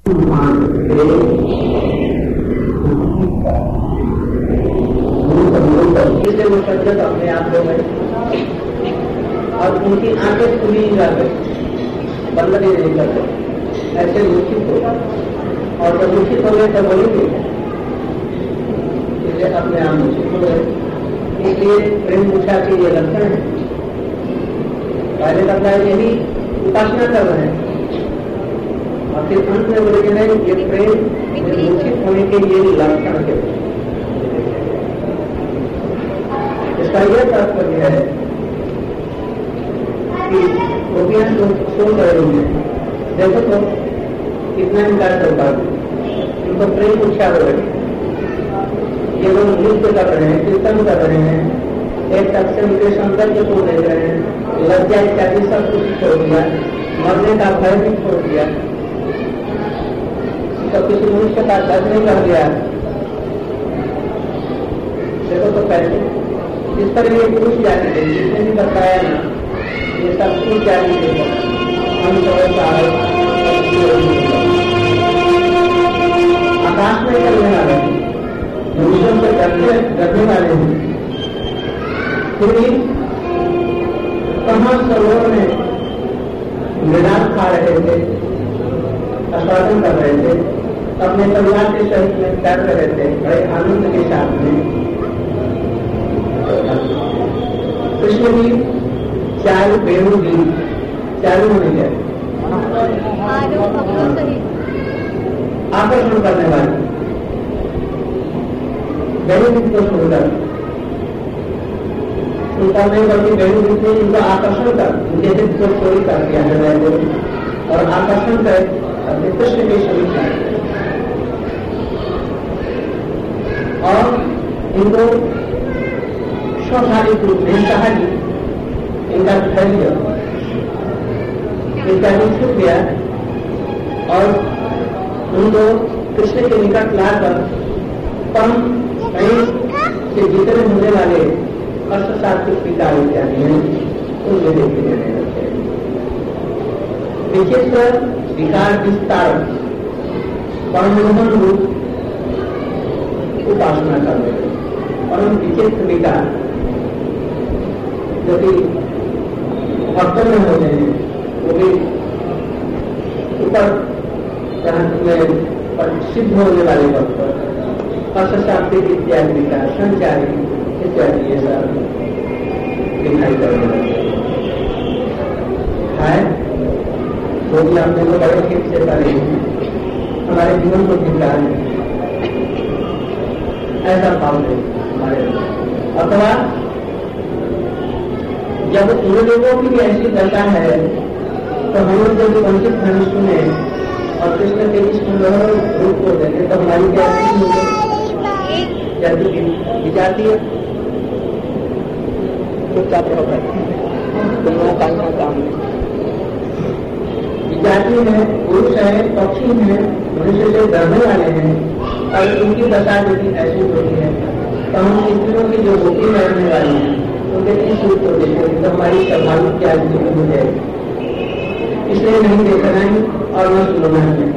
इसलिए वो सज्जत अपने आप हो गए और उनकी आंखें खुली जा गई, बंद भी नहीं करते, ऐसे मूर्छित हो और जब मूर्छित हो गए तब बोलेंगे, इसलिए अपने आप मूर्छित हो गए। इसलिए प्रेम मूर्छा के ये लक्षण है। पहले करता है यही उपासना कर रहे हैं और फिर अंत में बोलेंगे नहीं, ये प्रेम मूर्छित होने के ये लक्षण के। इसका यह तात्पर्य है कि गोपियां सोच रहे होंगे, देखो तो कितना इनकार कर पाते, इनको प्रेम इच्छा हो रही, ये लोग नृत्य कर रहे हैं, कीर्तन कर रहे हैं, एक तक से उनके सौंदर्य को देख रहे हैं, लज्जा इत्यादि सब कुछ छोड़ दिया, मरने का भय भी छोड़ दिया, तो किसी मनुष्य का दर्द नहीं कर दिया। देखो तो पहले इस पर ये पुरुष जाति है, जिसने भी बताया ना, ये सब पुरुष जाति है। हम आकाश में चलने वाले हैं, मनुष्यों से डरने वाले हैं, फिर भी कहाँ सरोवर में मृदान खा रहे थे, आस्वादन कर रहे थे, अपने परिवार के सहित में कर रहे थे, बड़े आनंद के साथ में। कृष्ण भी चार वेणु भी चारों होने गए, आकर्षण करने वाले वेणु को सुंदर उनका नहीं, बल्कि वेणु ने इनका आकर्षण कर उनके हित को चोरी कर दिया हृदय को और आकर्षण कर अपने कृष्ण के समीक्षा और इनको स्वाभाविक रूप से सहज इनका धैर्य इत्यादि छूट गया और उनको कृष्ण के निकट लाकर परम से जितने होने वाले अर्थशास्त्र विकार इत्यादि हैं उनमें देखते रहने लगते हैं। विशेषकर विकार विस्तार परमोहन रूप उपासना कर रहे हैं, परम विचित्र विकार जो कि भक्तों में होते हैं, वो भी ऊपर सिद्ध होने वाले भक्त अर्थशास्त्रिक इत्यादि विकार संचारी इत्यादि ये सब दिखाई पड़ने लगते हैं। वो भी हमने तो बड़े हित से करे हमारे जीवन को दिखा है, ऐसा भाव है हमारे। अथवा जब उन लोगों की भी ऐसी दशा है तो हम लोग जब वंचित धनुष सुने और कृष्ण के इस सुंदर रूप को देखे तो हमारी क्या जल्दी जाती है, चुपचाप रहो तुम लोगों का काम जाति है, पुरुष है, पक्षी है, मनुष्य से डरने वाले हैं और उनकी दशा यदि ऐसी होती है तो हम स्त्रियों की जो होती रहने वाली है उनके इस रूप को देखें तो हमारी स्वाभाविक क्या हो जाएगी। इसलिए नहीं देखना है और न सुनना है।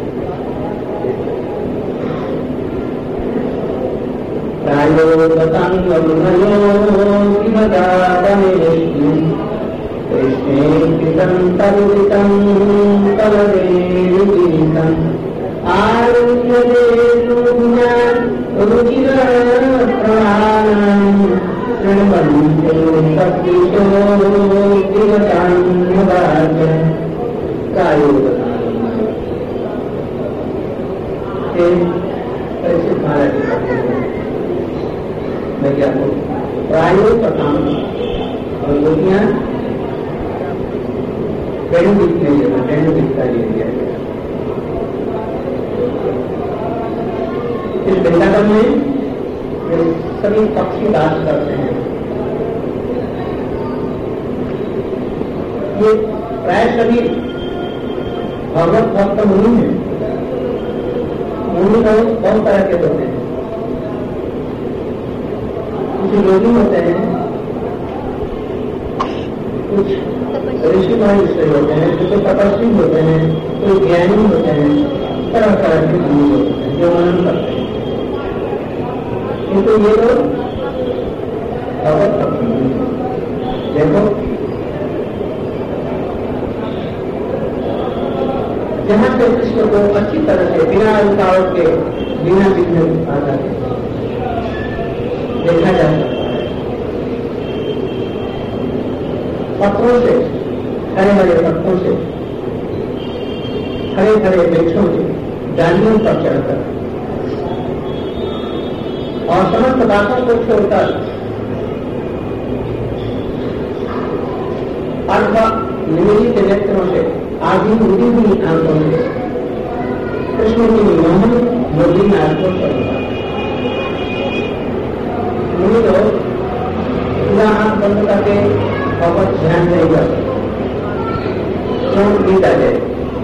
मैं क्या बोलूं, प्रायोग का काम और गोपियां वेणु गीत नहीं लेना, वेणु गीत का ले लिया गया। इस वृंदावन में सभी पक्षी वास करते हैं। ये प्राय सभी भगवत भक्त मुनि है। मुनि बहुत तरह के होते हैं, कुछ योगी होते हैं, कुछ ऋषि भाई से होते हैं, कुछ तपस्वी होते हैं, कुछ ज्ञानी होते हैं, तरह तरह के गुरु होते हैं जो मनन करते हैं, किंतु ये लोग भगवत भक्त नहीं। देखो जहां से कृष्ण को अच्छी तरह से बिना रुकावट के बिना विघ्न बाधा के देखा जा सकता है। पत्थरों से, हरे हरे पत्थरों से, हरे हरे वृक्षों से, डालियों पर चढ़कर और समस्त बातों को छोड़कर अथवा निमिलित नेत्रों से, आधी उड़ी हुई आंखों से कृष्ण की मोहन मोदी में आंखों चलता। मुझे लोग पूरा आंख बंद करके बहुत ध्यान नहीं करते, क्यों गीता है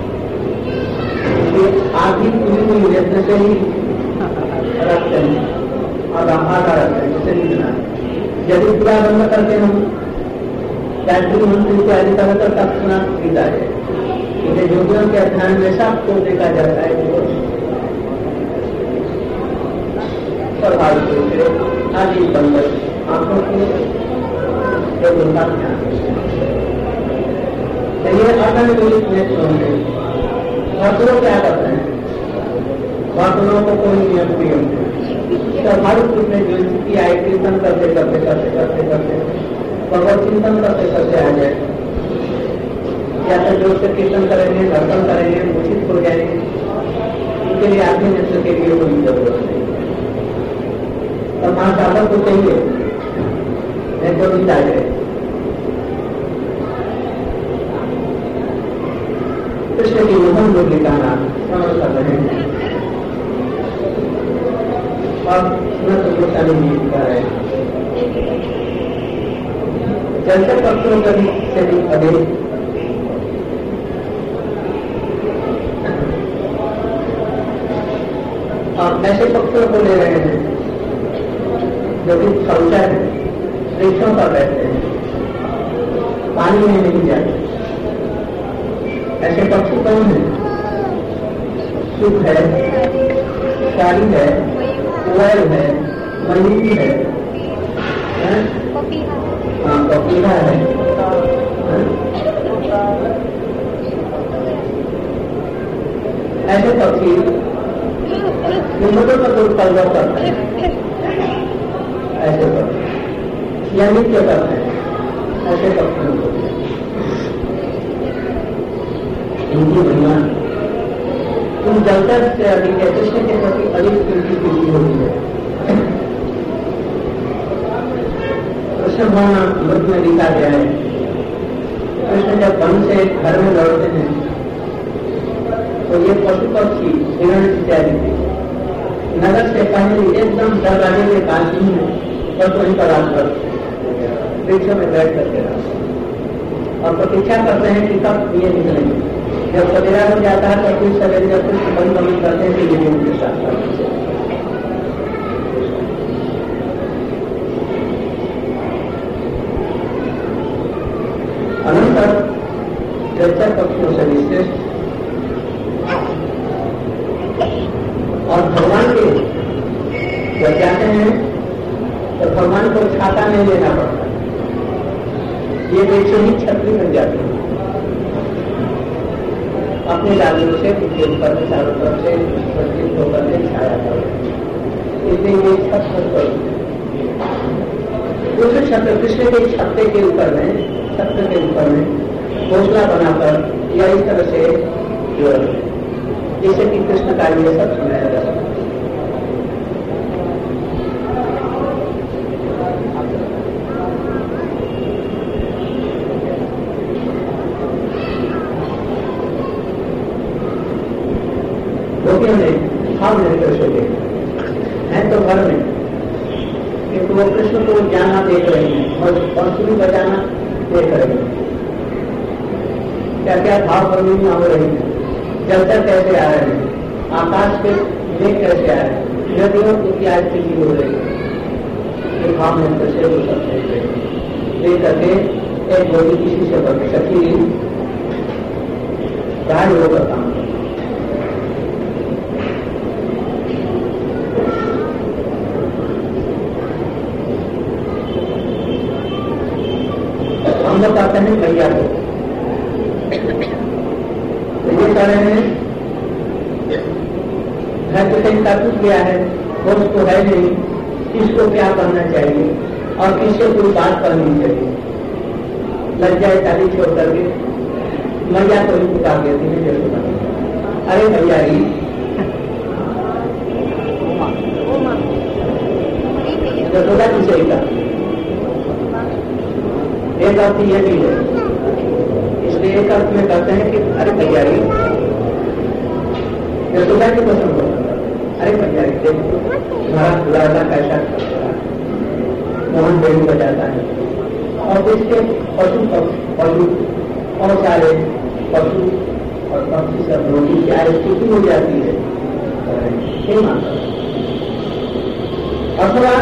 आधी उड़ी हुई नेत्र से ही रखते हैं और आधा रखते हैं, जिसे नहीं बना। यदि पूरा बंद करके हम गायत्री मंत्र इत्यादि तरह का तत्क्षणात गीता है, इन्हें योगियों के अध्ययन में सबको देखा जाता है कि स्वाभाविक रूप से आदि बंद आंखों की जब उनका ध्यान ये अगणित नेत्रों में भक्तों क्या करते हैं, भक्तों को कोई नियम नहीं होते, स्वाभाविक रूप में जो स्थिति आई कीर्तन करते करते करते करते करते भगवत चिंतन करते करते आ जाए, या तो जो से कीर्तन करेंगे, दर्शन करेंगे, उचित हो जाएंगे, उनके लिए आत्म नेत्र के लिए कोई जरूरत नहीं। तो मां साधक को चाहिए नहीं तो नहीं चाहिए। कृष्ण की मोहन मुरली का नाम श्रवण कर रहे हैं और सुनत गोस्वामी जी का है जैसे पक्षों का से भी अधिक आप ऐसे पक्षों को ले रहे हैं जो कि शौचालय है, वृक्षों पर बैठते हैं, पानी में नहीं जाते। ऐसे पक्षी कौन है? सुख है, शाही है, कोयल है, मयूरी है, हाँ पपीहा है, ऐसे पक्षी हिम्मतों का उत्पन्न करते हैं, ऐसे पक्षी या नृत्य करते हैं, ऐसे पक्षियों को इनकी महिमा तुम जलता से अधिक है, कृष्ण के प्रति अधिक प्रीति होती है। कृष्ण भगवान मृत में लिखा गया है, कृष्ण जब वन से घर में लौटते हैं तो ये पशु पक्षी हिरण इत्यादि नगर से पहले एकदम दरवाजे के पास ही है, बस वहीं पर आकर वृक्षों में बैठ करके और प्रतीक्षा करते हैं कि कब ये निकलेंगे। जब सवेरा हो जाता है तो कुछ सवेरे जब कुछ बंद करते हैं कि ये उनके साथ करते हैं। अनंतर जलचर पक्षियों से विशेष और भगवान के जब जाते हैं तो भगवान को छाता नहीं लेना पड़ता, ये वृक्ष ही छतरी बन जाती है, अपने लालू से उनके ऊपर चारों तरफ से प्रतीत होकर के छाया कर, इसलिए ये छत पर उस छत्र कृष्ण के छत्ते के ऊपर में, छत्र के ऊपर में घोसला बनाकर या इस तरह से जो जैसे कि कृष्ण का ये सब सुनाया जा सकता है। गोपियों ने हम नहीं कृष्ण के हैं तो घर में, किंतु वो कृष्ण को जाना देख रहे हैं और बांसुरी बजाना देख रहे हैं, क्या क्या भाव प्रवीणता हो रही है, जलचर कैसे आ रहे हैं, आकाश के मेघ कैसे आ रहे हैं, नदियों की क्या स्थिति हो रही है, ये भाव में कैसे हो सकते हैं। देख करके एक गोली किसी से बने सखी गाय होकर काम हैं घर पे कहीं टूट गया है, दोस्त तो है नहीं, किसको क्या करना चाहिए और किससे कोई बात करनी चाहिए। लज्जाए चाली छोड़ करके मैया को ही पुकार देती है यशोदा, अरे भैया जी यशोदा किसे का एक अर्थ यह भी है, इसलिए एक अर्थ में कहते हैं कि अरे भैया जी यशोदा की पसंद हो, अरे भैया जी देखो तुम्हारा लड़का कैसा करता है, मोहन बेड़ी बजाता है और इसके पशु और सारे पशु और पक्षी सब रोटी क्या स्थिति हो जाती है। अथवा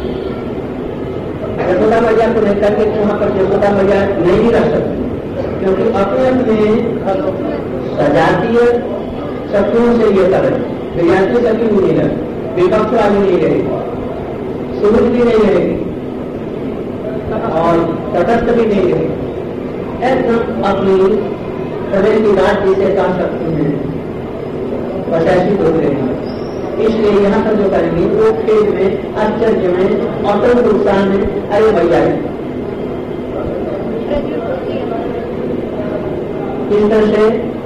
यशोदा मैया को लेकर के वहां पर यशोदा मैया नहीं रह सकती, क्योंकि अपने अपने सजातीय शक्तियों से ये कर रहे, विजातीय शक्ति भी नहीं रहे, विपक्ष वाली नहीं रहेगी, सुबुद्ध भी नहीं रहेगी और तटस्थ भी नहीं रहेगी, एकदम अपनी हृदय की बात जिसे कह सकती है बस ऐसी हो रही। इसलिए यहाँ पर जो करेंगे वो खेल में, आश्चर्य में, अटल उत्साह में, अरे भैया इस तरह से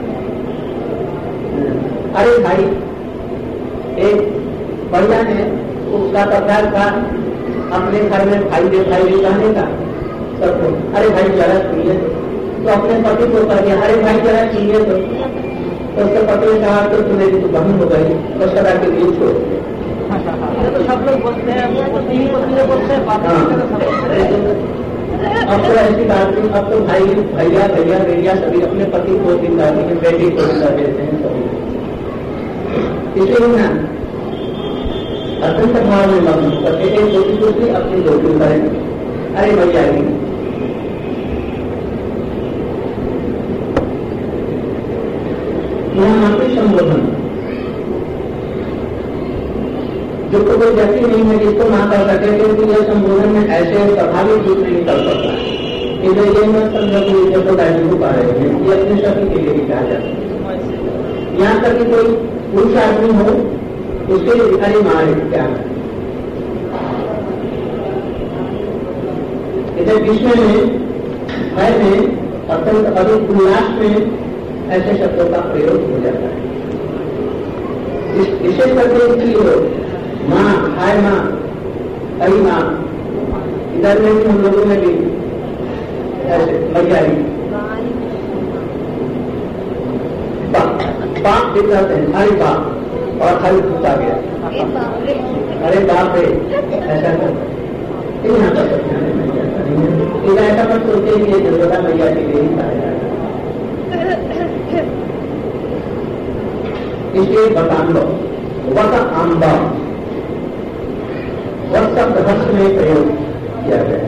अरे भाई एक भैया ने उसका प्रकार था अपने घर में भाई दे कहने का सबको, अरे भाई जरा सुनिए, तो अपने पति को कह दिया अरे भाई जरा सुनिए, तो उसके पति ने कहा तो मेरी तो बहन हो गई, तो सदा के लिए छोड़ दिया। तो सब लोग बोलते हैं, बोलते हैं अब तो ऐसी बात नहीं, अब तो भाई भैया भैया बेटिया सभी अपने पति को जिंदा देते हैं, बेटी को जिंदा देते हैं सभी। इसलिए ना अत्यंत भाव में मग्न करके एक दूसरी अपनी दोषी करेंगे, अरे भैया जी यहाँ मातृ संबोधन जो तो कोई व्यक्ति नहीं है जिसको ना कर सके, क्योंकि यह संबोधन में ऐसे स्वाभाविक रूप नहीं कर सकता है। इसलिए ये मत समझो कि जब तो दादी को पा रहे हैं, ये अपने सभी के लिए भी कहा जाता है। यहाँ तक कि कोई पुरुष आदमी हो उसके लिए अरे मारे क्या है, इधर विश्व में भय में अत्यंत अधिक उल्लास में ऐसे शब्दों का प्रयोग हो जाता है। विशेष करके इसलिए माँ, हाय माँ, अरे माँ, इधर में भी हम लोगों में भी ऐसे मैया बाप भी कहते हैं, अरे बाप, और खाली पूछा गया अरे बाप रे, ऐसा करता यहाँ पर इधर ऐसा पर सोचते कि यशोदा मैया के लिए ही कहा जाता है। इसलिए बतान लो वत आम्बा वह शब्द हर्ष में प्रयोग किया गया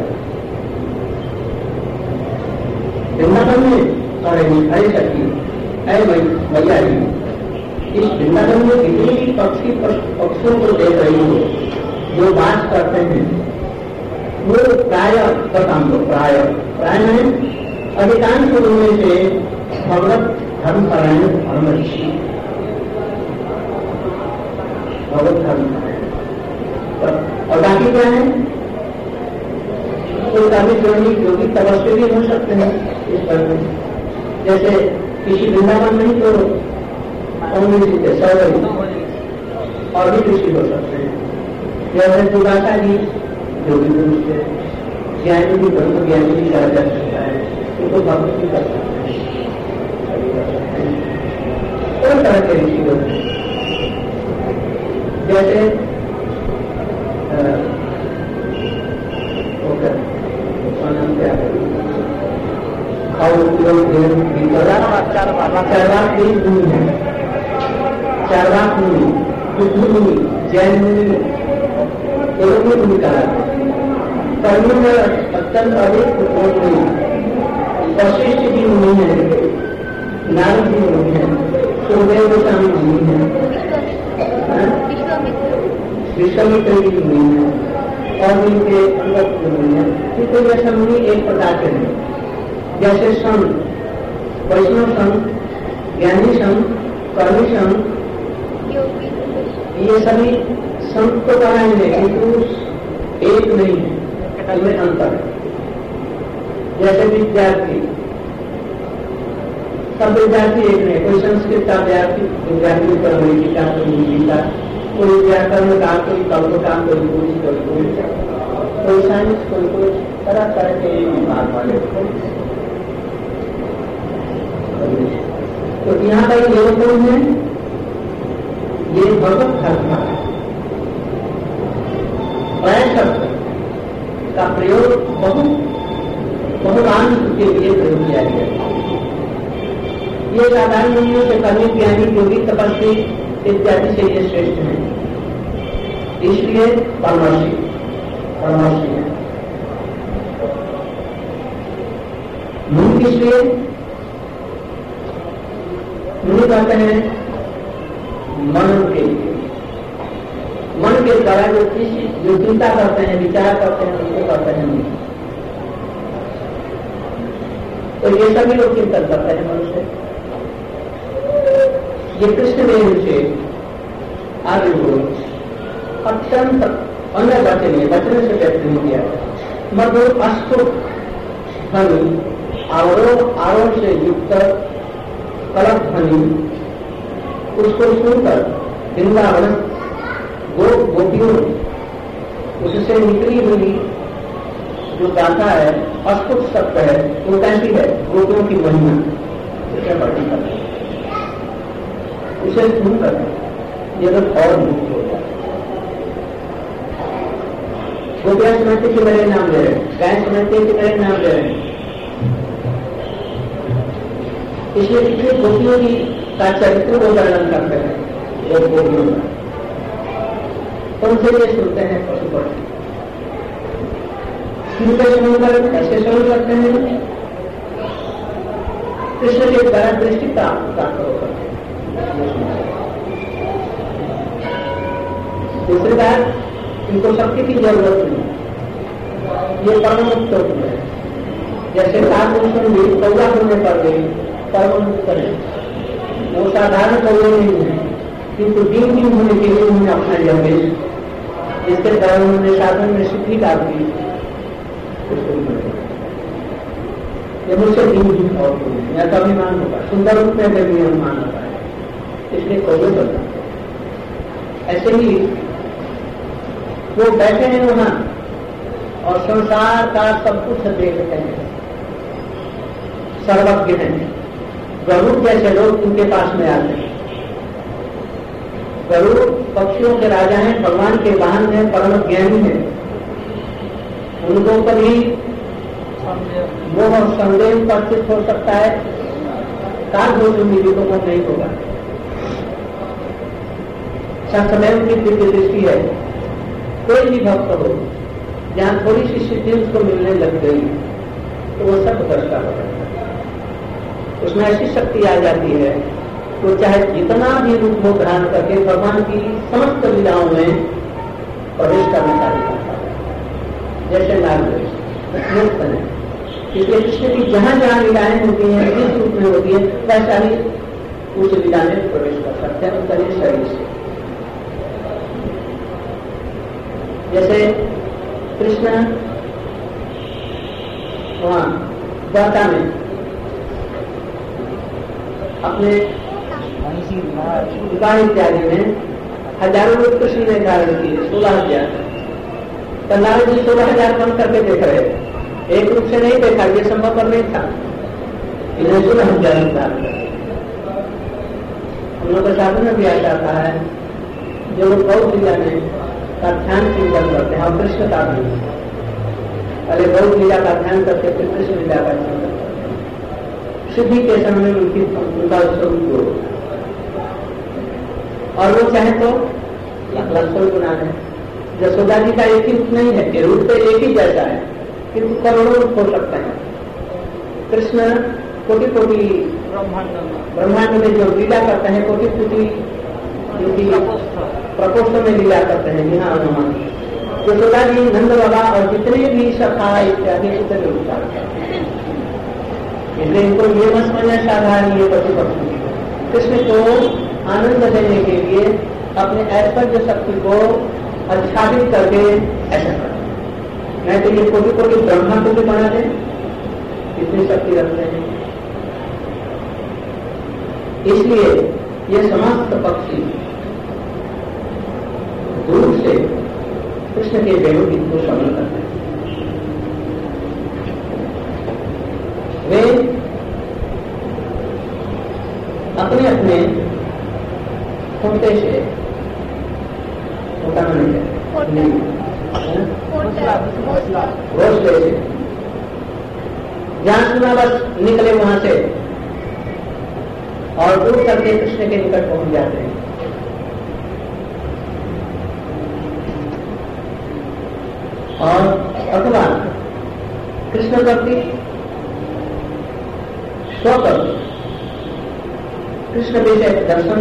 वृंदावन में। और हरे शक्ति है मैया जी, इस वृंदावन में जितने भी पक्षियों को देख रही हो जो बात करते हैं वो प्राय बतान लो, प्राय में अधिकांश उनमें से भगवत धर्मपरायण धर्मऋषि, भगवत धर्म और बाकी क्या है तो काफी योगी तपस्वी भी हो सकते हैं इस पर में। जैसे किसी वृंदावन नहीं तो सौरी और भी ऋषि हो सकते हैं। जैसे दुर्गासा जी जो भी पुरुष है, ज्ञानी भी ब्रह्म ज्ञानी भी कहा जा सकता है, उनको भक्त भी कर सकते हैं। कई तरह के ऋषि होते हैं। जैसे चारवाक मुनि, मुनि, जैन मुनि, मुनि कहा कर्मी में अत्यंत अधिक मुनि, वशिष्ठ जी मुनि है, नारद जी मुनि है, सुखदेव गोस्वामी मुनि है, विश्वामित्र जी मुनि है और इनके अंगत मुनि है। किंतु जैसे मुनि एक प्रकार के नहीं, जैसे संत, वैष्णव संत ज्ञानी संघ, कर्मी संघ, ये सभी संघ को बनाएंगे किंतु एक नहीं है, इनमें अंतर है। जैसे विद्यार्थी, सब विद्यार्थी एक नहीं, कोई संस्कृत का विद्यार्थी गीता, कोई गीता, कोई व्याकरण का, कोई कल्प का, कोई साइंस, कोई तरह तरह के विभाग वाले। तो यहाँ पर ये कौन है? ये भगवत कथा शब्द का प्रयोग बहुवांश के लिए प्रयोग किया गया। ये साधारण मनुष्यों से कर्मी, ज्ञानी, योगी, तपस्वी इत्यादि से ये श्रेष्ठ है, इसलिए परमर्षि है। मुनि इसलिए मुनि कहते हैं मन के लिए, मन के द्वारा जो चिंता करते हैं, विचार करते हैं, उसको कहते हैं मुनि। तो ये सभी लोग चिंतन करते हैं मन से। ये कृष्ण देव से आर्य अत्यंत अन्य वचन से व्यक्त नहीं किया, मधुर अस्तुत ध्वनि, आरोह से युक्त कलप ध्वनि, उसको सुनकर वृंदावन गोपियों उससे निकली हुई जो गाथा है, अस्तुत शब्द है, वो कैसी है? गोपियों की महिमा उसे सुनकर ये तो और मुक्त हो गया। गोपियां समझते कि मेरे नाम ले रहे, गाय समझते कि मेरे नाम ले रहे। इसलिए कितने गोपियों की का चरित्र को वर्णन करते हैं वो गोपियों का, तो उनसे ये सुनते हैं पशु पक्षी। सुनकर ऐसे समझ लगते हैं कृष्ण के द्वारा दृष्टि प्राप्त होकर। दूसरी बात, इनको शक्ति की जरूरत नहीं, ये परम मुक्त है। जैसे कालभूषण भी कौआ होने पर भी परम मुक्त करें, वो साधारण कौए नहीं है, किंतु दिन होने के लिए उन्होंने अपना लिया वेश, इसके द्वारा उन्होंने साधन में सिद्धि का दी। ये मुझसे दिन और या अभिमान होगा, सुंदर रूप में भी अभिमान होता है, इसलिए कौए बनता। ऐसे ही वो बैठे हैं वहां और संसार का सब कुछ देखते हैं, सर्वज्ञ हैं। गरुड़ जैसे लोग उनके पास में आते हैं। गरुड़ पक्षियों के राजा हैं, भगवान के वाहन हैं, परम ज्ञानी हैं। उनको कभी मोह संदेह उपस्थित हो सकता है, कालभूषण को नहीं होगा। समय उनकी दिव्य दृष्टि है। कोई भी भक्त हो, जहां थोड़ी सी सिद्धि उसको मिलने लग गई तो वो सब दृष्टा हो जाता है, उसमें ऐसी शक्ति आ जाती है तो चाहे जितना भी रूप हो धारण करके भगवान की समस्त लीलाओं में प्रवेश करना चाहिए, जैसे नारद है। इसलिए कृष्ण की जहां जहां लीलाएं होती हैं, जिस रूप में होती है, वैसा ही उस लीला में प्रवेश कर सकते हैं उसका शरीर से। जैसे कृष्ण वहां द्वारका में अपने विवाह इत्यादि में हजारों लोग कृष्ण ने धारण किए, 16,000। तो नारद जी 16,000 बंद करके देख रहे, एक रूप से नहीं देखा, ये संभव पर नहीं था, इन्हें 16,000 धारण कर। हम लोग का शास्त्र में भी आ जाता है, जो लोग गौ लीला में का ध्यान चिंतन करते हैं और कृष्ण का भी, पहले गौ लीला का ध्यान करते फिर कृष्ण लीला का चिंतन करते हैं, सिद्धि के समय उनका स्वरूप हो, और वो चाहे तो लक्ष्मण बना दें। यशोदा जी का एक ही रूप नहीं है कि रूप तो एक ही जैसा है, किंतु करोड़ों रूप हो सकते हैं। कृष्ण कोटि कोटि ब्रह्मांड में जो लीला करते हैं, कोटि कोटि प्रकोष्ठ में लीला करते हैं। यहाँ हनुमान यशोदा जी, नंद बाबा और जितने भी सखा इत्यादि उतने रूप करते हैं। इसलिए इनको ये मत समझना साधारण ये पशु पक्षी, कृष्ण को आनंद देने के लिए अपने ऐश्वर्य शक्ति को आच्छादित करके ऐसा करते, नहीं तो ये कोटि कोटि ब्रह्मा को भी बना दे, इतनी शक्ति रखते हैं। इसलिए ये समस्त पक्षी दूर से कृष्ण के वेणुगीत को श्रवण करते हैं। वे अपने अपने खोटे से घोंसले से जहां सुना बस निकले वहां से और दूर करके कृष्ण के निकट पहुंच जाते हैं। और अथवा कृष्ण भक्ति स्वतः कृष्ण विषय दर्शन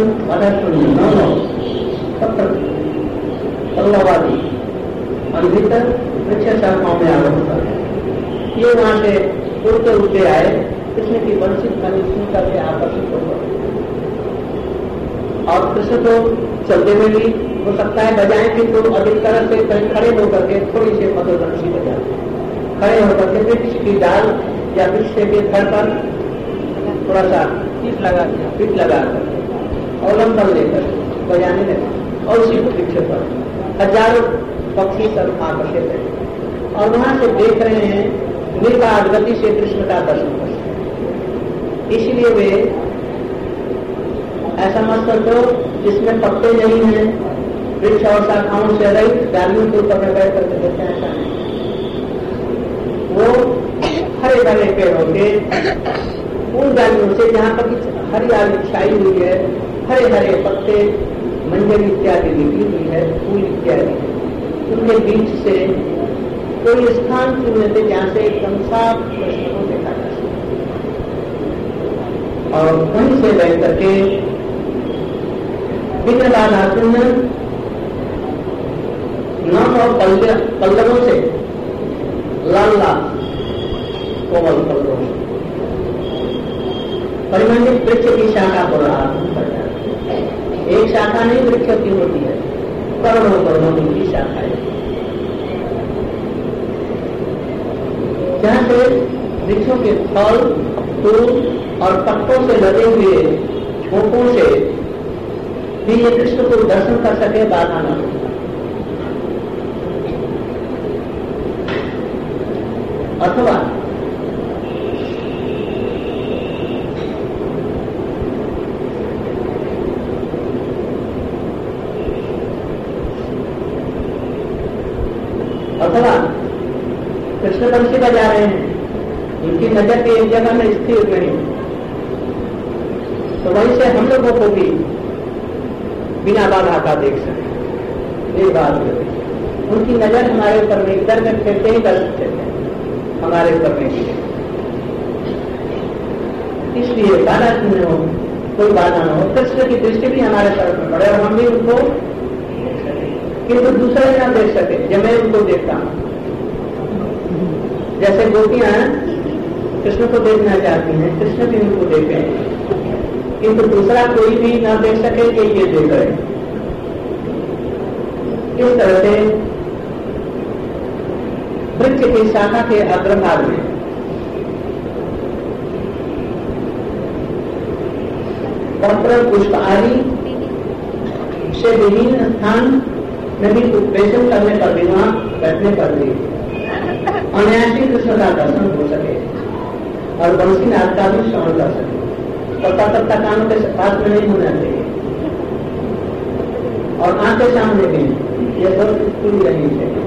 पल्लवादी भीतर वृक्ष शाखाओं में आरोप होता है। ये वहां से उड़ते उड़ते आए, कृष्ण की वंशित ध्वनि सुन करके आकर्षित हो गए। और कृष्ण तो चलते हुए भी हो सकता है बजाएं, किंतु तो अधिक तरह से कहीं खड़े होकर के थोड़ी सी मधुरंशी बजाते, खड़े होकर के वृक्ष की डाल या वृक्ष के घर पर थोड़ा सा पीठ लगा कर अवलंबन लेकर बजाने लगे और उसी वृक्ष पर हजारों पक्षी सब आकर्षित है और वहां से देख रहे हैं निर्बाध गति से कृष्ण का दर्शन कर सकते। इसलिए वे ऐसा मत कर दो जिसमें पत्ते नहीं है, वृक्ष और शाखाओं से रहित डालियों के ऊपर बैठ करके देखते हैं, ऐसा नहीं। वो हरे भरे पेड़ों के उन डालियों से जहां पर हरियाली छाई हुई है, हरे हरे पत्ते मंजरी इत्यादि निकली हुई है, फूल इत्यादि, उनके बीच से कोई स्थान चुनने थे जहां से एकदम साफ कृष्ण को देखा जा सके और वहीं से बैठ करके बिना बाधा सुंदर नाम और पल्लवों से लाल लाल कोमल पल्लवों से परिमंडित वृक्ष की शाखा को रहा एक शाखा नहीं वृक्ष की होती है, करोड़ों करोड़ों की शाखा है, जहां से वृक्षों के फल फूल और पत्तों से लगे हुए झोंकों से भी ये कृष्ण को दर्शन कर सके, बाधा न हो। अथवा कृष्ण बंसी बजा रहे हैं, इनकी नजर की एक जगह में स्थिर नहीं, तो वहीं से हम लोगों को भी बिना बाधा का देख सके। ये बात उनकी नजर हमारे ऊपर में इधर में फिरते ही कर सकते थे हमारे ऊपर में, इसलिए बाधा न हो, कोई बाधा न हो। कृष्ण की दृष्टि भी हमारे तरफ में पड़े और हम भी उनको, किंतु दूसरे ना देख सके जब मैं उनको देखता हूं। जैसे गोपियां कृष्ण को देखना चाहती हैं, कृष्ण भी उनको देखें, किंतु दूसरा कोई भी ना देख सके कि ये देख रहे। इस तरह से वृक्ष की शाखा के अग्रभाग में पत्र पुष्प आदि से विभिन्न स्थान में भी उपवेशन करने पर भी वहां बैठने पर भी अनायासी कृष्ण का दर्शन हो सके और बंसीनाथ का भी श्रवण कर सके। तत्ता कानों के पास में नहीं होना चाहिए और आंखें सामने भी यह सब खुली रहनी चाहिए।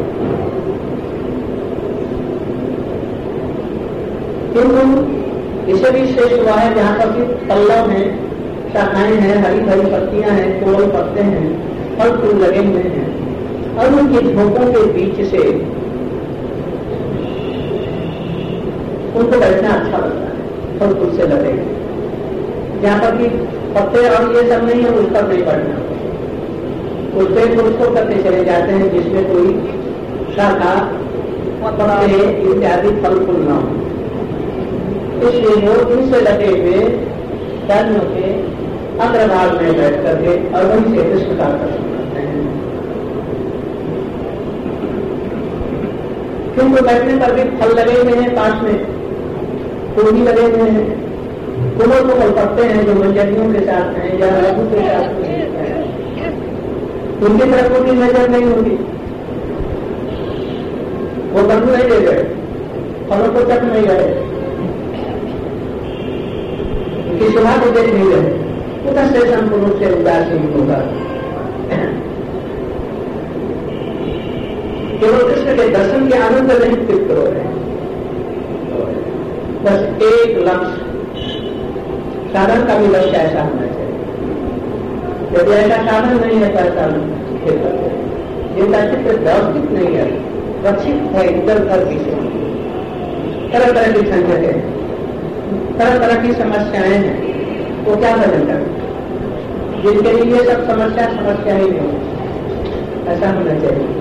किंतु इसे भी श्रेष्ठ हुआ है जहां पर कि पल्लव है, शाखाएं हैं, हरी भरी पत्तियां हैं, कोमल पत्ते हैं, फल फूल लगे हुए हैं और उनके झोंकों के बीच से उनको बैठना अच्छा लगता है, फल फूल से लगे। जहां पर कि पत्ते और ये सब नहीं है उस पर नहीं बैठना, उस पर उसको करते चले जाते हैं जिसमें कोई शाखा पत्ते इत्यादि फल फूल न हो। इसलिए वो इनसे लगे हुए डालियों के अग्रभाग में बैठ करके और वहीं से कृष्ण का दर्शन करते हैं। क्योंकि बैठने पर भी फल लगे हुए हैं, पास में फूल भी लगे हुए हैं, कोमल कोमल पत्ते हैं जो मंजरियों के साथ हैं या रघु के साथ हैं, उनकी तरफ उनकी नजर नहीं होगी, वो बंधु नहीं ले गए, फलों को तक नहीं गए, उनकी शोभा को देख नहीं गए, उधर से संपूर्ण रूप से उदासीन होगा। केवल कृष्ण के दर्शन के आनंद नहीं तृप्त हो रहे, बस एक लक्ष्य, साधन का भी लक्ष्य ऐसा होना चाहिए। यदि ऐसा साधन नहीं है तो ऐसा जिनका चित्र व्यवस्थित नहीं है, रक्षित है इधर उधर विषय, तरह तरह की झंझट है, तरह तरह की समस्याएं हैं, वो क्या भजन करें जिनके लिए ये सब समस्या ही नहीं, ऐसा होना चाहिए।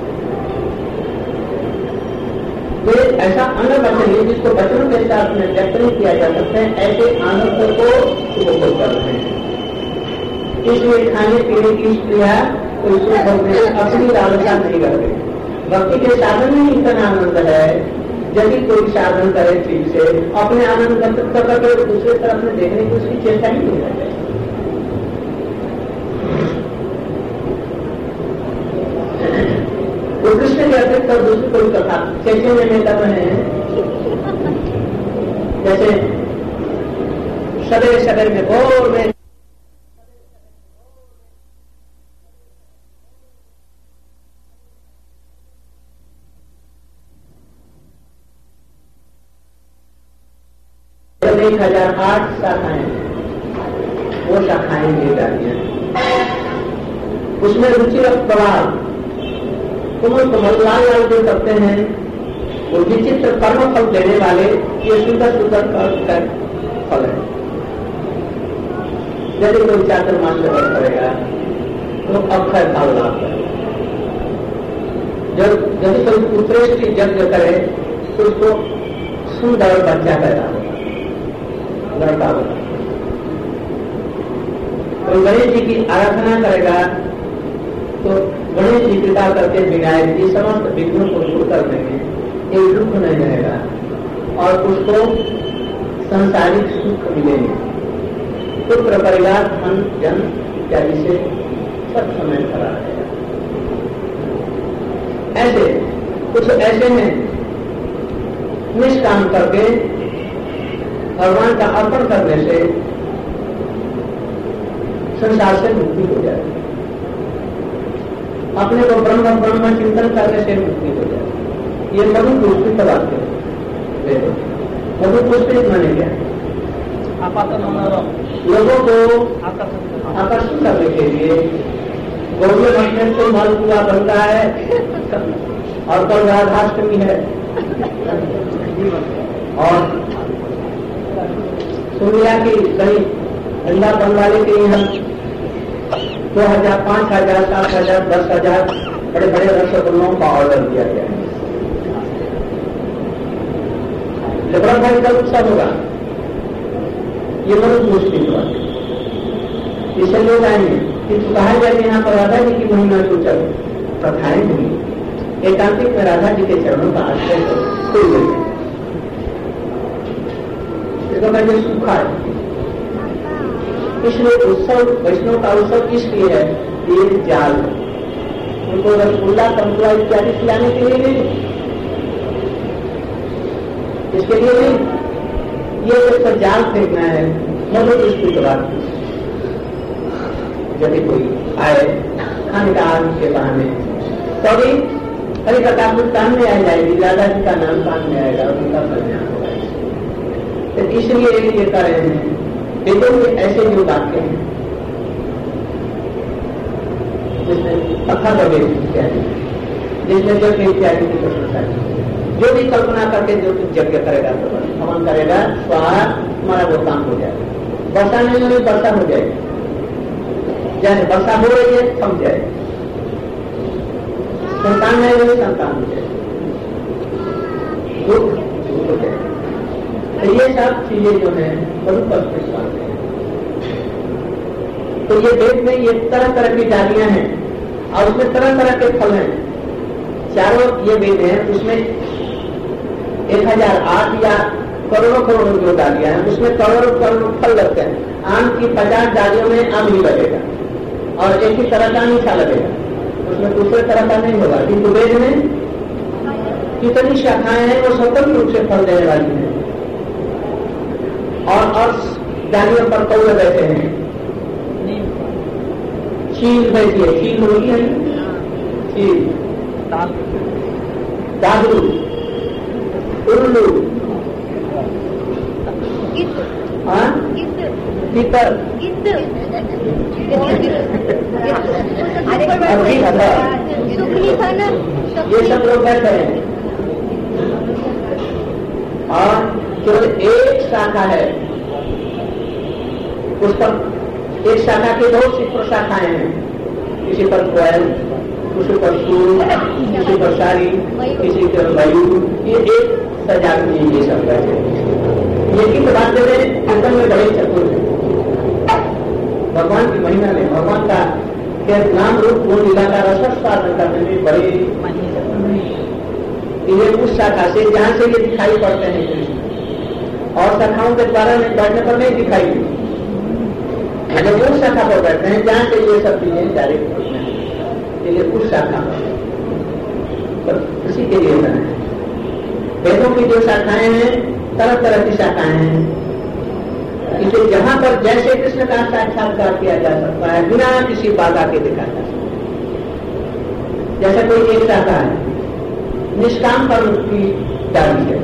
वे ऐसा अन्न बचने जिसको वचनों के साथ में व्यक्त नहीं किया जा सकते हैं, ऐसे आनंद को उपभोग कर रहे हैं। इसलिए खाने पीने की क्रिया कोई सुख में अपनी लालसा नहीं करते। भक्ति के साधन में इतना आनंद है, यदि कोई साधन करे ठीक से अपने आनंद करके दूसरे तरफ में देखने की उसकी चेष्टा ही नहीं करते। तो कृष्ण के अतिरिक्त और दूसरी कोई कथा चैतन्य में कर रहे हैं, जैसे सवेरे सवेरे में भोर में तो 1008 शाखाएं, वो शाखाएं ले जाती हैं, उसमें रुचि प्रभाव कोमल कोमल लाल लाल जो करते हैं, वो विचित्र कर्म फल देने वाले ये सुंदर सुंदर फल है। यदि कोई चातुर्मास व्रत करेगा तो अक्षय फल लाभ करेगा। यदि कोई उत्कृष्ट यज्ञ करे तो उसको सुंदर बच्चा पैदा होगा, लड़का होगा। कोई गणेश जी की आराधना करेगा तो गणेश जी कृपा करके विनायक जी समस्त विघ्नों को दूर कर देंगे, एक दुख नहीं रहेगा और उसको संसारिक सुख मिलेंगे, पुत्र परिवार धन जन इत्यादि से सब समय खड़ा रहेगा। ऐसे कुछ ऐसे हैं निष्काम करके भगवान का अर्पण करने से संसार से मुक्ति हो जाएगी, अपने को ब्रह्म ब्रह्म चिंतन करने से मुक्ति हो जाए। ये मधु पुष्पित वाक्य है। मधु पुष्पित माने क्या? लोगों को आकर्षण करने के लिए गौरी मठ में तो मालपुआ बन रहा है और कल राधाष्टमी है और सूर्या की कहीं ठंडा बन वाले के यहाँ 2000, 5000, 7000, 10,000 बड़े बड़े रसगुल्लों का ऑर्डर दिया गया है। जबरा भाई कल उत्सव होगा, ये बहुत मुश्किल बात है। इसे लोग आएंगे कि कहा जाए यहाँ पर राधा जी की महिमा को चलो, प्रथाएं हुई एकांतिक में राधा जी के चरणों का आश्रय करो, कोई नहीं। इसका मैंने सूखा है, इसलिए उत्सव वैष्णव का उत्सव इसलिए है, ये जाल उनको रसगुल्ला तंबुआ इत्यादि खिलाने के लिए नहीं, इसके लिए नहीं, ये जब जाल फेंकना है मतलब इसकी बात। यदि कोई आए खाने का आदमी के बहाने तो भी हरि कथा कुछ काम में आ जाएगी, राधा जी का नाम काम में आएगा, उनका कल्याण होगा। तो इसलिए ये कर रहे हैं। वेदों में ऐसे जो वाक्य हैं जिसमें कथा वगैरह इत्यादि, जिसमें यज्ञ इत्यादि की प्रशंसा की, जो भी कल्पना करके जो कुछ यज्ञ करेगा तो हवन करेगा, स्वाहा हमारा वो काम हो जाएगा। वर्षा नहीं होगी, वर्षा हो जाएगी, जैसे वर्षा हो रही है थम जाएगी, संतान नहीं होगी संतान हो जाएगी, दुख दूर हो जाएगा। तो ये सब चीजें जो है बहुत स्पष्ट है। तो ये वेद में ये तरह तरह की डालियां हैं और उसमें तरह तरह के फल हैं। चारों ये वेद हैं, उसमें 1008 या करोड़ों करोड़ों जो डालियां हैं उसमें करोड़ों करोड़ों फल लगते हैं। आम की 50 डालियों में आम ही लगेगा और एक ही तरह का मीठा लगेगा, उसमें दूसरे तरह का नहीं होगा। किंतु वेद में कितनी शाखाएं हैं वो स्वतंत्र रूप से फल देने वाली हैं और डालियों पर कौवे बैठे हैं, चील बैठी है, चील होगी है चील, दादू, उल्लू, तीतर, ये सब लोग बैठे हैं और केवल एक शाखा है, उस पर एक शाखा की बहुत सी प्रशाखाएं हैं। किसी पर कोयल, किसी पर सूर, किसी पर सारी, किसी पर मयूर, ये एक सजाती है। ये सब बैठे ये की बात में कीर्तन में बड़े चतुर है। भगवान की महिमा में भगवान का नाम रूप गुण लीला का रसस्वादन करने में बड़े ये उस शाखा से जहां से ये दिखाई पड़ते हैं कृष्ण और शाखाओं के द्वारा बैठने पर नहीं दिखाई देती। जब उस शाखा पर बैठते हैं जहां से ये सब चीजें डायरेक्ट होते हैं, ये उस शाखा पर उसी के लिए है। वेदों की जो शाखाएं हैं तरह तरह की शाखाएं हैं, इसे जहां पर जैसे कृष्ण का साक्षात्कार किया जा सकता है बिना किसी बाधा के दिखा जा सकता है। जैसे कोई एक शाखा है निष्काम कर्म की डाली है,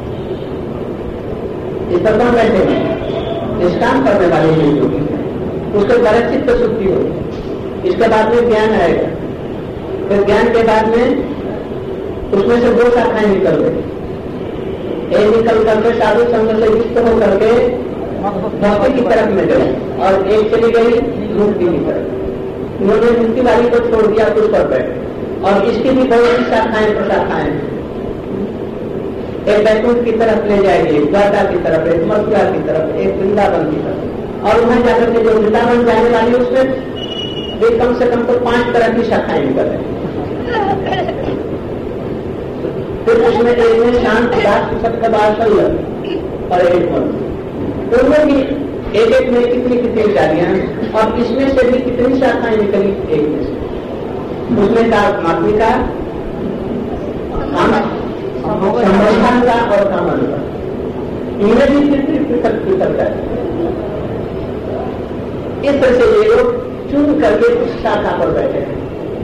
इस पर कौन बैठे हैं निष्काम करने वाले जो योगी हैं, उसके द्वारा चित्त शुद्धि होगी। इसके बाद में ज्ञान आएगा, फिर ज्ञान के बाद में उसमें से 2 शाखाएं निकल गई। एक निकल करके साधु संघ से युक्त होकर के भक्ति की तरफ में गए और एक चली गई मुक्ति की तरफ। उन्होंने मुक्ति वाली को छोड़ दिया, कुछ पर बैठे और इसकी भी बहुत सी शाखाएं प्रशाखाएं। एक बैकुंठ की तरफ ले जाएगी, द्वारका की तरफ, एक मथुरा की तरफ, एक वृंदावन की तरफ, और वहां जाकर के जो वृंदावन जाने वाली उसमें भी कम से कम तो 5 तरह की शाखाएं निकल रही। फिर उसमें एक में शांत और एक उनमें भी एक एक में कितनी डालियां और इसमें से भी कितनी शाखाएं निकली एक में से। उसमें का मातृका, संवर्धन का और कामन का, इनमें भी कितनी पृथक है। इस तरह से ये लोग चुन करके उस शाखा पर बैठे हैं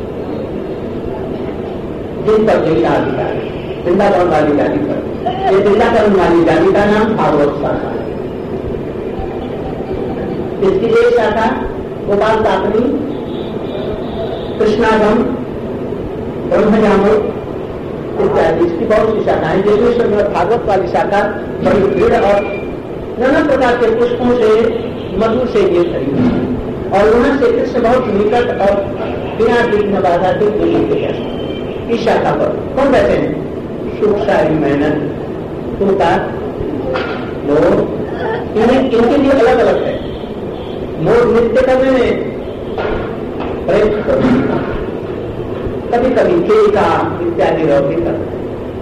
जिन पर जिनका अधिकार है। वृंदावन वाली डाली पर, ये वृंदावन वाली डाली का नाम भागवत शाखा है। इसकी एक शाखा गोपाल तापनी, कृष्णागम, ब्रह्मजामक इत्यादि, इसकी बहुत सी शाखाएं। जिसमें भागवत वाली शाखा बड़ी भीड़ और नाना प्रकार के पुष्पों से मधु से ये खरीदी और वहां से कृष्ण बहुत निकट और बिना विघ्न बाधा के बोलते इस शाखा पर कौन बैठे हैं? सुख सारी मेहनत तोता मोर, इनके लिए अलग अलग है। मोर नृत्य करने में प्रयत्न करते, कभी कभी केका इत्यादि रौती करते,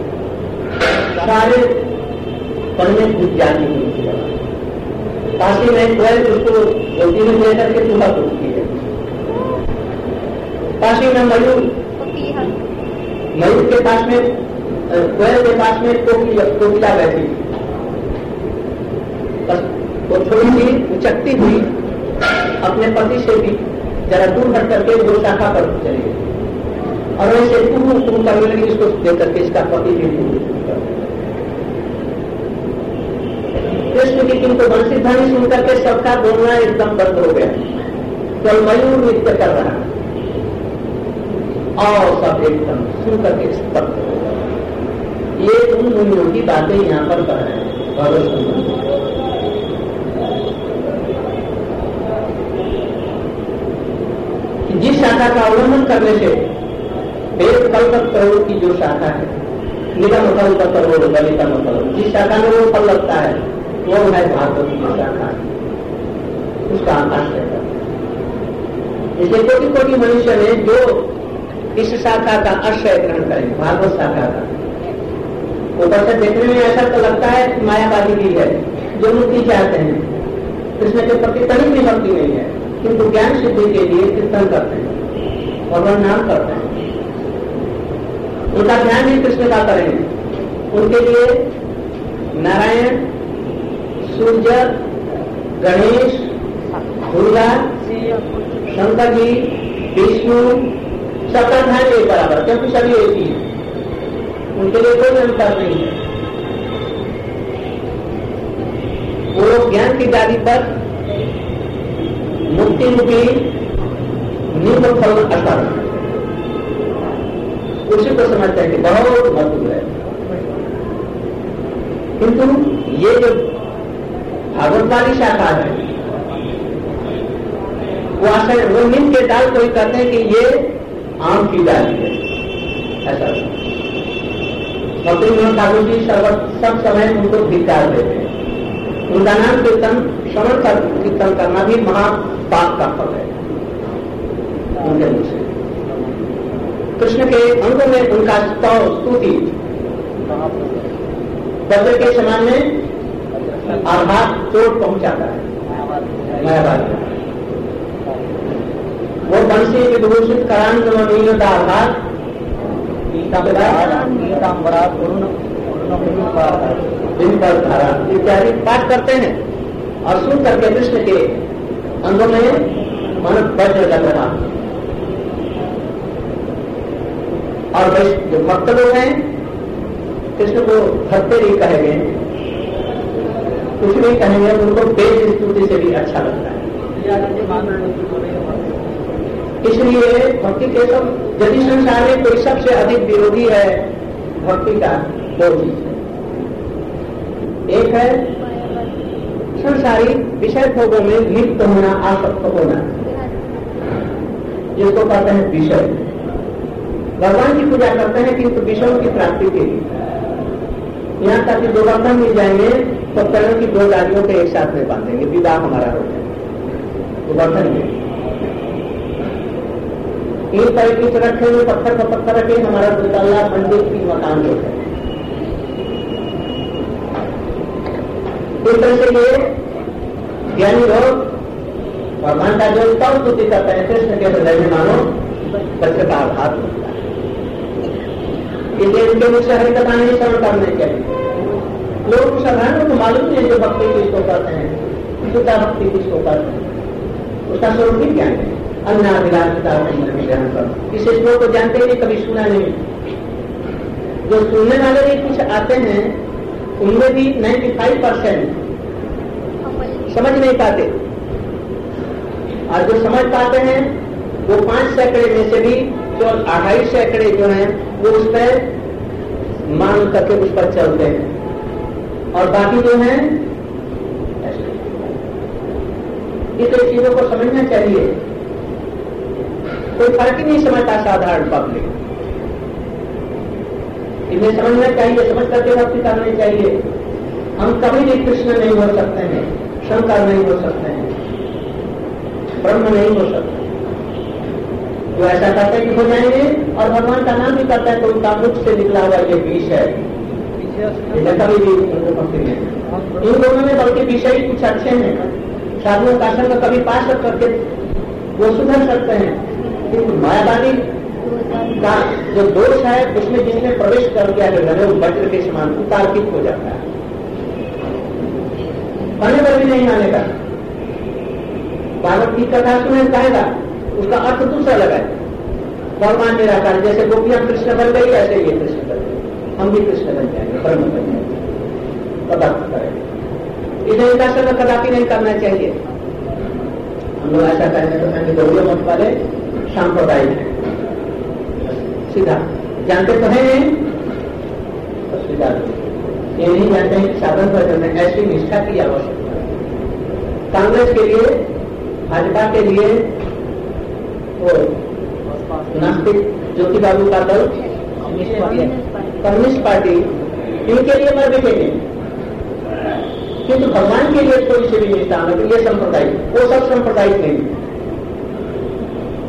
सारे पढ़ने की जाति होती है। काशी में कोयल उसको गलती में लेकर के चूल्हा पूछती है। काशी में मयूर के पास में, कोयल के पास में कोकिला बैठी, बस वो थोड़ी सी उचकती हुई अपने पति से भी जरा दूर हट करके वो शाखा पर चली गई और वैसे तुम करने लगी, इसको देख करके इसका पति भी कृष्ण की किंतु बंसी ध्वनि सुन करके सबका बोलना एकदम बंद हो गया। जब मयूर नृत्य कर रहा और सब एकदम सुन करके स्तब्ध हो गया। ये उन मुनियों की बातें यहाँ पर कर रहे हैं। जिस शाखा का अवलंबन करने से वेद कल्प करोड़ की जो शाखा है, निगम कल्प करोड़ बलितम करोड़, जिस शाखा में वो फल लगता है वो है भागवत की शाखा, उसका आकाश रहता है। इसलिए कोटि कोटि मनुष्य ने जो इस शाखा का आश्रय ग्रहण करें, भागवत शाखा का, ऊपर से देखने में ऐसा तो लगता है कि मायावादी की है, जो मुक्ति चाहते हैं, कृष्ण के प्रति तनिक भी भक्ति नहीं है, किंतु ज्ञान सिद्धि के लिए कीर्तन करते हैं और वह नाम करते हैं, उनका ध्यान भी कृष्ण का करेंगे। उनके लिए नारायण, सूर्य, गणेश, दुर्गा, शंकर जी, विष्णु, सबका ध्यान एक बराबर, क्योंकि सभी एक ही है, उनके लिए कोई अंतर नहीं है। वो लोग ज्ञान की गाड़ी पर मुक्ति मुखी निम्न फल असर उसी को समझते हैं कि बहुत महत्व है। किंतु ये जो भागवत वाली शाखा है, वो आशय वो नीम के डाल कोई कहते हैं कि ये आम की डाली है, ऐसा भक्ति विनोद ठाकुर जी सब समय उनको धिक्कार देते हैं। उनका नाम कीर्तन श्रवण कर कीर्तन करना भी महापाप का फल है उनके मुझ से। कृष्ण के अंगों में उनका स्तुति वज्र के समान में आघात चोट पहुंचाता है। मायावाद वो बंसी विभूषित करांत नील का आघात धारा इत्यादि पाठ करते हैं और सुन करके कृष्ण के अंगों में मन वज्र लग रहा। और जो भक्त लोग हैं कृष्ण को भक्ते ही कहेंगे, कुछ भी कहेंगे, उनको तेज स्तुति से भी अच्छा लगता है। इसलिए भक्ति के सब, यदि संसार में कोई सबसे अधिक विरोधी है भक्ति का, दो चीज है। एक है संसारी विषय भोगों में लिप्त होना, आसक्त होना, जिसको कहते हैं विषय। भगवान की पूजा करते हैं किंतु विषयों की प्राप्ति के लिए, यहाँ तक कि दो बर्तन मिल जाएंगे तो पैरों की दो डालियों के एक साथ में बांधेंगे, विवाह हमारा हो जाए तो बर्तन में एक पैर की रखेंगे, पत्थर का पत्थर रखेंगे, हमारा दुतल्ला मंदिर की मकान हो जाए। इस तरह से ये ज्ञानी लोग भगवान का जो तब स्तुति करते हैं, कृष्ण के हृदय में मानो बच्चे का आघात होता है। इसलिए उनके मुझ से हरि कथा नहीं श्रवण करने चाहिए। लोग साधारण को मालूम नहीं है जो भक्ति किसको करते हैं, शुद्धा भक्ति किसको करते हैं, उसका स्वरूप ही ज्ञान है। अन्नादिलापिता ज्ञान कर इस श्लोक को जानते ही कभी सुना नहीं। जो सुनने वाले भी कुछ आते हैं उनमें भी 95% समझ नहीं पाते, और जो समझ पाते हैं वो 5 सैकड़े में से भी जो 2.5 सैकड़े जो हैं वो उस पर मान करके उस पर चलते हैं, और बाकी जो हैं ऐसे। इस चीजों को समझना चाहिए। कोई फर्क ही नहीं समझता साधारण पब्लिक, इन्हें समझना चाहिए, समझ करके भक्ति करनी चाहिए। हम कभी भी कृष्ण नहीं हो सकते हैं, शंकर नहीं हो सकते हैं, ब्रह्म नहीं हो सकते। जो ऐसा करते हैं कि हो जाएंगे और भगवान का नाम भी करता है तो उनका मुख से निकला हुआ ये विष है, कभी भी उनको भक्ति नहीं। इन दोनों में बल्कि विषय कुछ अच्छे हैं, साधुओं का संग कभी पास करके वो सुधर सकते हैं, किंतु मायावादी का जो दोष है उसमें जिसने प्रवेश कर दिया है वो वज्र के समान तार्किक हो जाता है, कहने पर भी नहीं आने का। भागवत की कथा सुने कहेगा उसका अर्थ दूसरा लगाए, भगवान निराकार, जैसे गोपियां कृष्ण बन गई ऐसे ये कृष्ण बन गए, हम भी कृष्ण बन जाएंगे, ब्रह्म बन जाएंगे, पदार्थ करेंगे। इसे इनका संग कदापि नहीं करना चाहिए। हम लोग ऐसा करेंगे तो कहेंगे गौड़ियों मत वाले सांप्रदायिक है, सीधा जानते तो है तो सीधा ये नहीं जानते हैं कि साधन भजन में ऐसी निष्ठा की आवश्यकता है। कांग्रेस के लिए, भाजपा के लिए, वो नास्तिक ज्योति बाबू का दल, कम्युनिस्ट पार्टी, इनके लिए मर बैठेंगे, किंतु भगवान के लिए थोड़ी सी भी निष्ठा, मतलब ये सांप्रदायिक, वो सब सांप्रदायिक नहीं।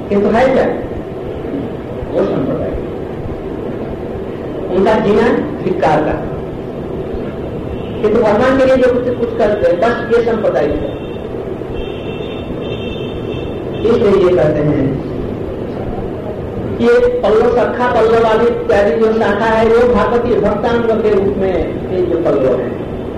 किंतु है क्या वो संप्रदाय, उनका जीना धिक्कार का, किंतु भगवान के लिए जो कुछ करते हैं बस ये संप्रदाय है। इसलिए ये कहते हैं कि ये पल्लव सखा पल्लव वाली इत्यादि जो शाखा है वो भागवती भक्तांग के रूप में ये जो पल्लव है।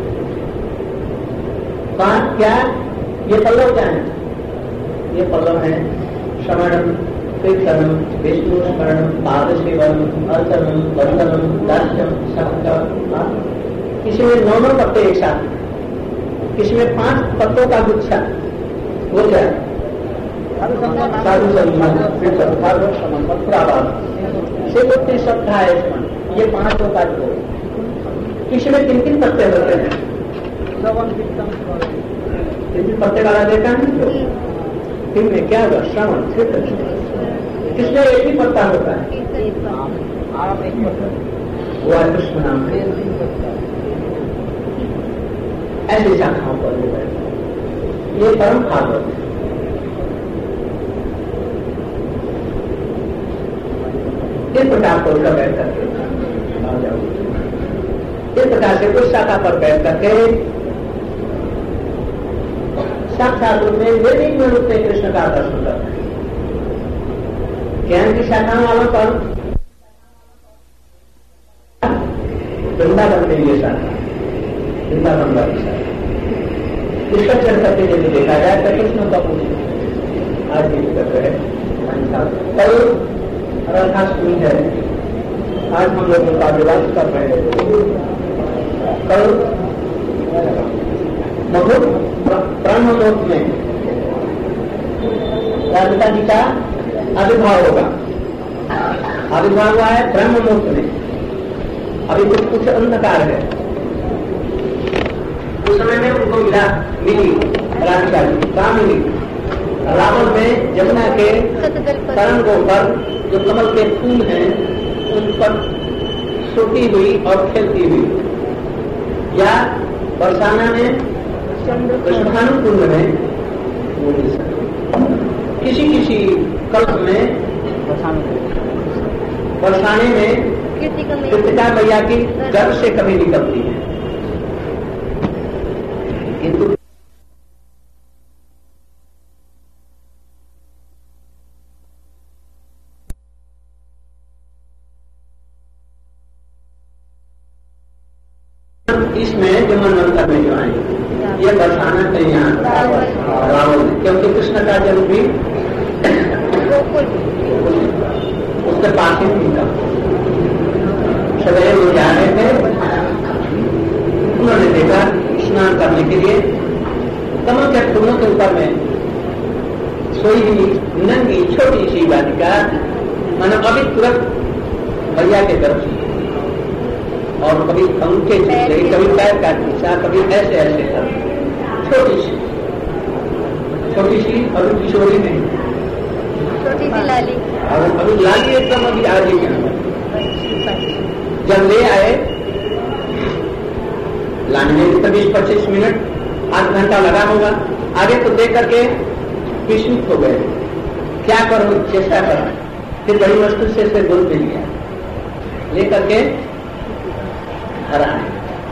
क्या ये पल्लव क्या है? ये पल्लव है श्रवणम, कीर्तनम, विष्णु स्मरणम, पाद सेवनम, अर्चनम, वंदनम, दास्यम, सत्य। किसी में 9 पत्ते एक साथ, किसी में 5 पत्तों का गुच्छा, वो क्या है? साधु संबंध, पत्रावाद से कुछ श्रद्धा है इसमें, ये 5 का जो किसी में 3-3 पत्ते होते हैं, 3 पत्ते वाला देखा नहीं तो में क्या होगा? श्रवण, किसमें एक ही पत्ता होता है, वो है कृष्ण नाम। ऐसी शाखाओं पर ये परम भागवत है। इस प्रकार को उसका बैठ करके इस प्रकार से कुछ शाखा पर बैठ करके साक्षात रूप में वैदिक रूप में कृष्ण का दर्शन करते हैं। ज्ञान की शाखाओं वालों पर वृंदावन में ये शाखा, वृंदावन वाली शाखा इसका चर्चा करते यदि देखा जाए तो कृष्ण का पूछ आज भी करते हैं। कल रथाष्टमी है, आज हम लोग उनका विवाद कर रहे हैं। कल मधुर ब्रह्मलोक में राधिका जी का आविर्भाव होगा। आविर्भाव हुआ है ब्रह्मलोक में, अभी कुछ अंधकार है। उस समय में उनको मिली राधिका जी, कहाँ मिली? रावण में जमुना के तरंगों पर जो कमल के फूल हैं उन पर सोती हुई और खेलती हुई, या बरसाना में कृष्णानु कुंड में, किसी कल्प में बरसाने में कृतिका मैया की गर्भ से कभी निकलती है। किंतु इसमें जो मनवंतर में जो आए ये बरसाना के यहाँ रावण, क्योंकि कृष्ण का जन्म भी उसके पास ही था। सदैव वो जा रहे थे, उन्होंने देखा स्नान करने के लिए कमल के फूलों के ऊपर में सोई हुई नंगी छोटी सी बालिका, मैंने अभी तुरंत भैया के तरफ और कभी अंके से, कभी पैर का हिस्सा, कभी ऐसे ऐसे कर छोटी सी अभी किशोरी नहीं, छोटी सी लाली, और अभी लाली एकदम अभी आ रही है। जब ले आए लाने में तो 20-25 मिनट आध घंटा लगा होगा। आगे तो देख करके विस्मित हो गए, क्या करो चेष्टा करो। फिर बड़ी मुश्किल से इसे गोद में लिया, लेकर के घर आए।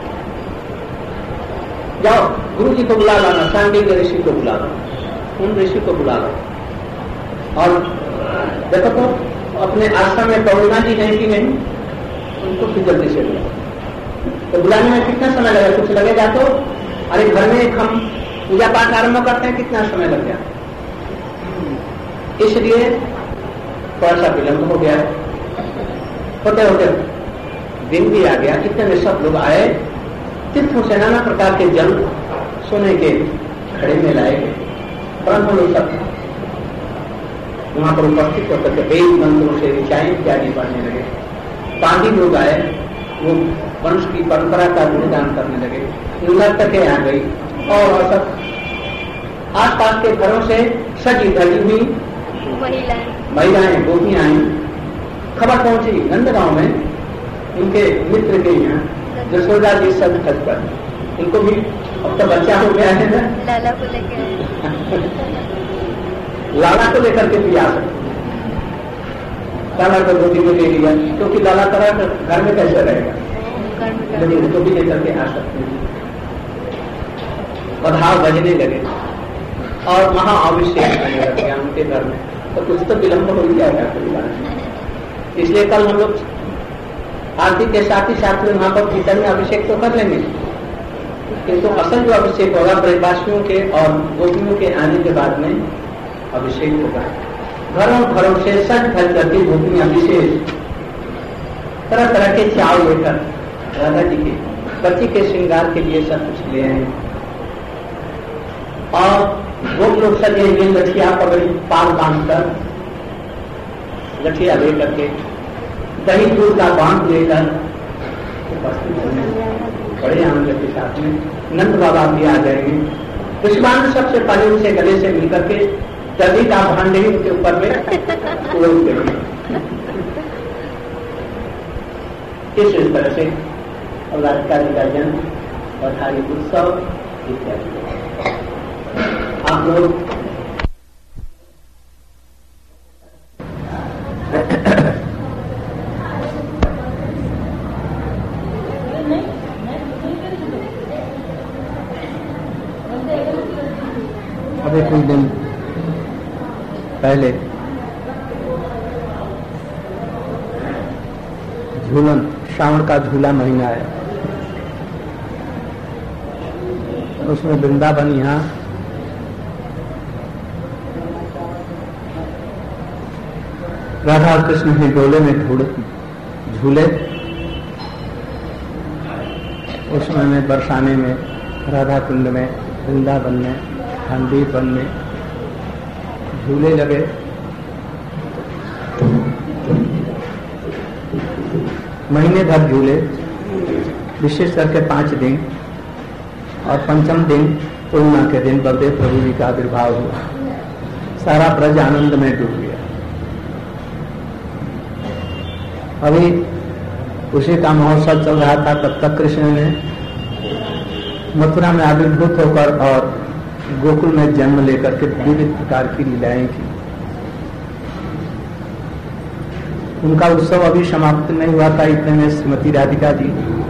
जाओ गुरु जी को बुला लाना, सांडिल्य ऋषि को बुला लाना, उन ऋषि को बुला लो। और देखो तो अपने आश्रम में पौर्णिमा जी है कि नहीं, उनको फिर जल्दी से बुलाओ। तो बुलाने में कितना समय लगेगा? कुछ लगेगा तो? अरे घर में हम पूजा पाठ आरंभ करते हैं, कितना समय लग गया। इसलिए थोड़ा सा विलंब हो गया। होते होते दिन भी आ गया। इतने में सब लोग आए, तीर्थों से नाना प्रकार के जल सोने के खड़े में लाए गए। ब्राह्मण लोग सब वहां पर उपस्थित होकर के वेद मंत्रों से ऋचाएं इत्यादि पढ़ने लगे। पांडी लोग आए, वो वंश की परंपरा का गुणगान करने लगे। नर्तकें आ गई और सब आसपास के घरों से सजी धजी हुई महिलाएं गोपियां आई। खबर पहुंची नंदगांव में, उनके मित्र के यहाँ जसोदा जी सब खत पर, उनको भी अब तो बच्चा हो गया है ना, लाला को लेकर लाला को लेकर के भी आ सकते। लाला को गोदी में ले लिया, क्योंकि लाला तरह घर में कैसे रहेगा, लेकिन उसको भी लेकर के आ सकते हैं। बधाव बजने लगे और महाअभिषेक करने लगे उनके घर में, तो कुछ तो विलंब हो ही जाएगा परिवार में। इसलिए कल हम लोग आरती के साथ ही साथ में वहां पर भीतर में अभिषेक तो कर लेंगे, किंतु असल जो अभिषेक होगा ब्रजवासियों के और गोपियों के आने के बाद में अभिषेक होगा। घरों घरों से सज धज करती गोपियां विशेष तरह तरह के चाव लेकर राधा जी के पति के श्रृंगार के लिए सब कुछ ले आए और गोप लोग सजे हुए लठिया पकड़ी पाल बांधकर, लठिया लेकर के दही दूध का बांध लेकर उपस्थित होने बड़े आनंद के साथ में नंद बाबा भी आ जाएंगे। विश्वान सबसे पहले उनसे गले से मिलकर के दही का भांडे उनके ऊपर में उड़ोल देंगे। इस तरह से राधिका जी का जन्म और हरि उत्सव इत्यादि आप लोग अभी कुछ दिन पहले झूलन, श्रावण का झूला महीना है, उसमें वृंदावन यहाँ राधा कृष्ण के डोले में झूले। उस समय में बरसाने में राधा कुंड में वृंदावन में हंडीपन में झूले लगे। महीने भर झूले, विशेष करके 5 दिन, और 5वें दिन पूर्णिमा के दिन बलदेव प्रभु जी का आविर्भाव हुआ। सारा ब्रज आनंद में डूब गया। अभी उसी का महोत्सव चल रहा था, तब तक कृष्ण ने मथुरा में आविर्भूत होकर और गोकुल में जन्म लेकर के विविध प्रकार की लीलाएं की। उनका उत्सव अभी समाप्त नहीं हुआ था, इतने में श्रीमती राधिका जी